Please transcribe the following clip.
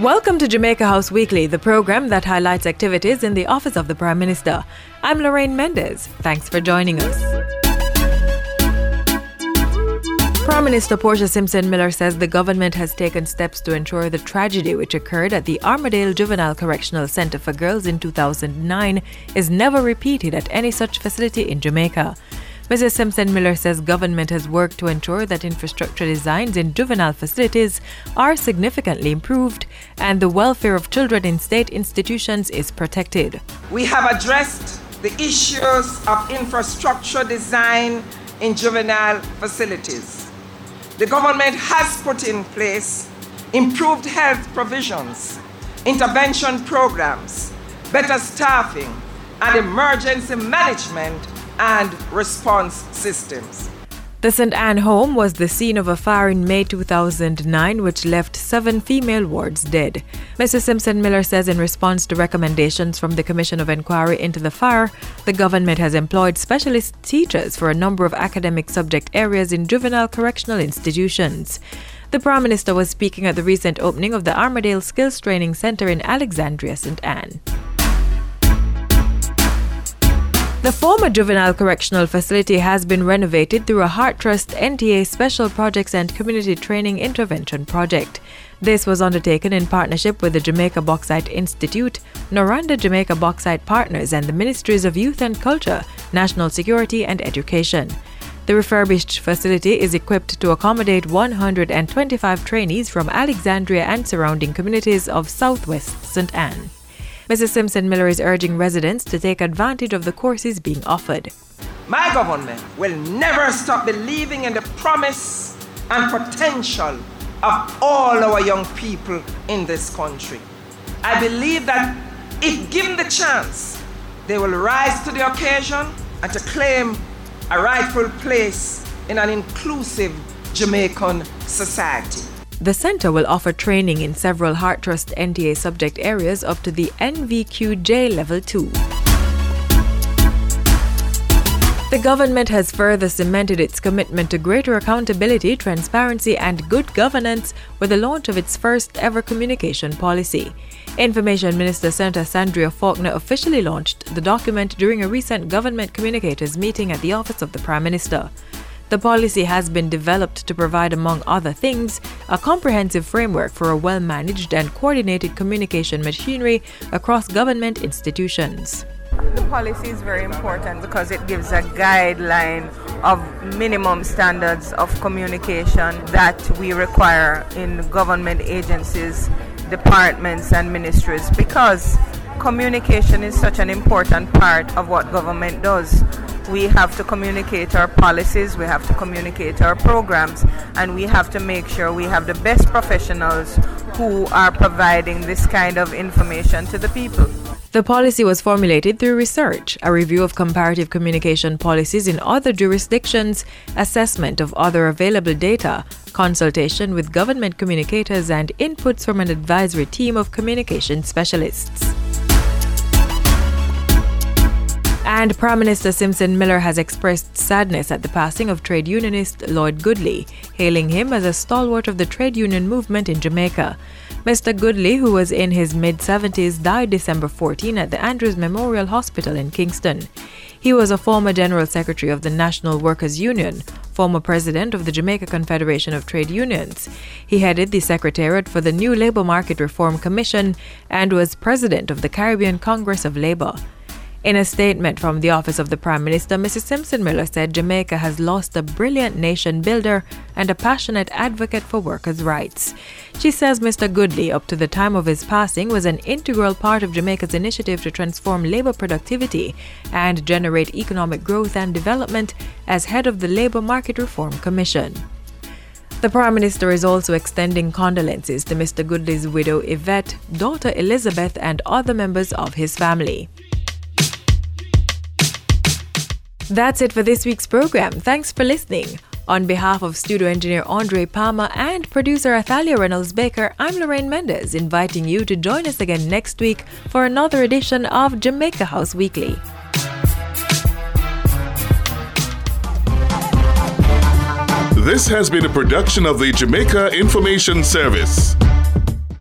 Welcome to Jamaica House Weekly, the program that highlights activities in the office of the Prime Minister. I'm Lorraine Mendez. Thanks for joining us. Prime Minister Portia Simpson Miller says the government has taken steps to ensure the tragedy which occurred at the Armadale Juvenile Correctional Center for Girls in 2009 is never repeated at any such facility in Jamaica. Mrs. Simpson Miller says government has worked to ensure that infrastructure designs in juvenile facilities are significantly improved and the welfare of children in state institutions is protected. We have addressed the issues of infrastructure design in juvenile facilities. The government has put in place improved health provisions, intervention programs, better staffing, and emergency management and response systems. The St. Anne home was the scene of a fire in May 2009 which left 7 female wards dead. Mrs. Simpson Miller says in response to recommendations from the Commission of Inquiry into the fire, the government has employed specialist teachers for a number of academic subject areas in juvenile correctional institutions. The Prime Minister was speaking at the recent opening of the Armadale Skills Training Centre in Alexandria, St. Anne. The former juvenile correctional facility has been renovated through a Heart Trust NTA Special Projects and Community Training Intervention Project. This was undertaken in partnership with the Jamaica Bauxite Institute, Noranda Jamaica Bauxite Partners and the Ministries of Youth and Culture, National Security and Education. The refurbished facility is equipped to accommodate 125 trainees from Alexandria and surrounding communities of Southwest St. Anne. Mrs. Simpson Miller is urging residents to take advantage of the courses being offered. My government will never stop believing in the promise and potential of all our young people in this country. I believe that if given the chance, they will rise to the occasion and to claim a rightful place in an inclusive Jamaican society. The centre will offer training in several Heart Trust NTA subject areas up to the NVQJ Level 2. The government has further cemented its commitment to greater accountability, transparency and good governance with the launch of its first ever communication policy. Information Minister Senator Sandria Faulkner officially launched the document during a recent government communicators meeting at the office of the Prime Minister. The policy has been developed to provide, among other things, a comprehensive framework for a well-managed and coordinated communication machinery across government institutions. The policy is very important because it gives a guideline of minimum standards of communication that we require in government agencies, departments and ministries, because communication is such an important part of what government does. We have to communicate our policies, we have to communicate our programs, and we have to make sure we have the best professionals who are providing this kind of information to the people. The policy was formulated through research, a review of comparative communication policies in other jurisdictions, assessment of other available data, consultation with government communicators, and inputs from an advisory team of communication specialists. And Prime Minister Simpson Miller has expressed sadness at the passing of trade unionist Lloyd Goodley, hailing him as a stalwart of the trade union movement in Jamaica. Mr. Goodley, who was in his mid-70s, died December 14 at the Andrews Memorial Hospital in Kingston. He was a former General Secretary of the National Workers' Union, former President of the Jamaica Confederation of Trade Unions. He headed the Secretariat for the new Labour Market Reform Commission and was President of the Caribbean Congress of Labour. In a statement from the office of the Prime Minister, Mrs. Simpson Miller said Jamaica has lost a brilliant nation builder and a passionate advocate for workers' rights. She says Mr. Goodley, up to the time of his passing, was an integral part of Jamaica's initiative to transform labour productivity and generate economic growth and development as head of the Labour Market Reform Commission. The Prime Minister is also extending condolences to Mr. Goodley's widow Yvette, daughter Elizabeth and other members of his family. That's it for this week's program. Thanks for listening. On behalf of studio engineer Andre Palmer and producer Athalia Reynolds-Baker, I'm Lorraine Mendez, inviting you to join us again next week for another edition of Jamaica House Weekly. This has been a production of the Jamaica Information Service.